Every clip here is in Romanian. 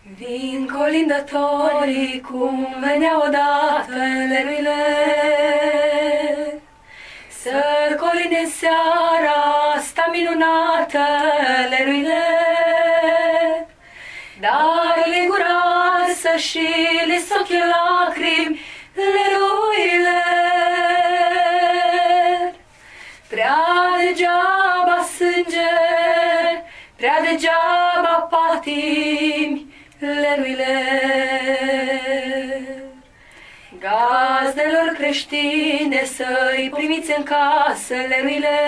Vin colindătorii cum veneau odată leruile, să colinde seara asta minunată leruile, dar le gurasă și le soche lacrimi leruile. Prea degeaba sânge, prea degeaba patimi leruile. Gazdelor creștine să-i primiți în casă leruile,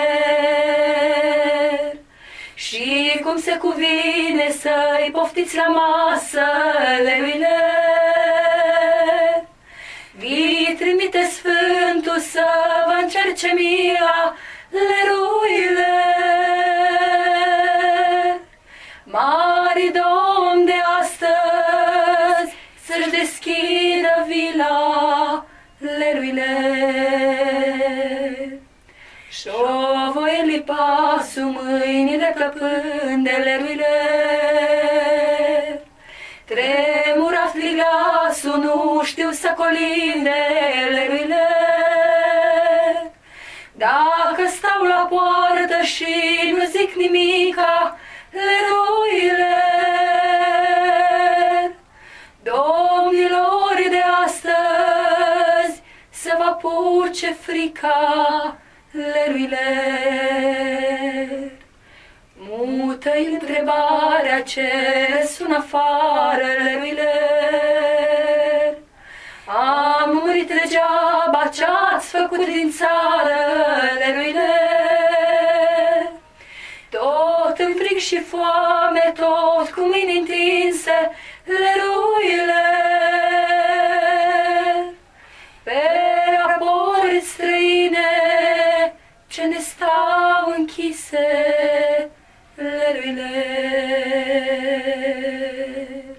și cum se cuvine să-i poftiți la masă leruile. Vi trimite Sfântul să vă încerce mila leruile. Mari domn de astăzi să-și deschidă vila leruile. Șovoielii pasul mâinile căpând de leruile, tremurat ligasul, nu știu să colinde leruile. Dacă stau la poartă și nu zic nimica leruile, domnilor de astăzi să vă apuce frica leruile. Mută-i întrebarea ce sună afară leruile. Am murit degeaba, ce-ați făcut din țară leruile. Tot în frig și foame, tot cu mâini întinse leruile. Pe rapori străine ce ne stau închise